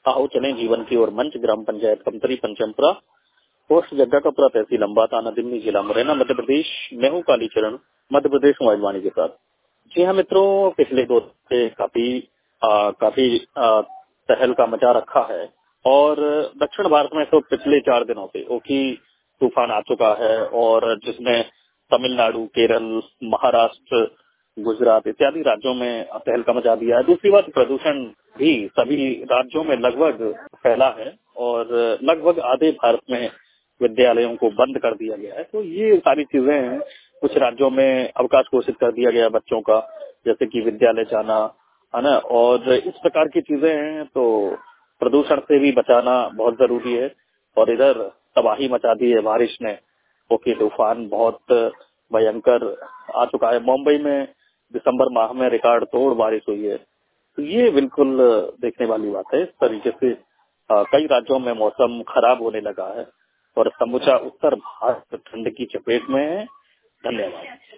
आओ चलें जीवन की ओर मंच ग्राम पंचायत कमतरी पंचमपुरा पोस्ट जग्गाकापुरा तहसील अम्बा थाना दिमनी जिला मुरैना मध्य प्रदेश। मैं हूँ कालीचरण मध्य प्रदेश मोबाइल वाणी के साथ। जी हाँ मित्रों, पिछले 2 से काफी तहलका मचा रखा है और दक्षिण भारत में तो पिछले 4 दिनों से ओखी तूफान आ चुका है और जिसमें तमिलनाडु, केरल, महाराष्ट्र, गुजरात इत्यादि राज्यों में तहलका मचा दिया है। दूसरी बात, प्रदूषण भी सभी राज्यों में लगभग फैला है और लगभग आधे भारत में विद्यालयों को बंद कर दिया गया है। तो ये सारी चीजें हैं। कुछ राज्यों में अवकाश घोषित कर दिया गया बच्चों का, जैसे कि विद्यालय जाना, है ना, और इस प्रकार की चीजें हैं। तो प्रदूषण से भी बचाना बहुत जरूरी है। और इधर तबाही मचा दी है बारिश ने। ओके तूफान बहुत भयंकर आ चुका है। मुंबई में दिसंबर माह में रिकॉर्ड तोड़ बारिश हुई है। तो ये बिल्कुल देखने वाली बात है। इस तरीके से कई राज्यों में मौसम खराब होने लगा है और समूचा उत्तर भारत ठंड की चपेट में है। धन्यवाद।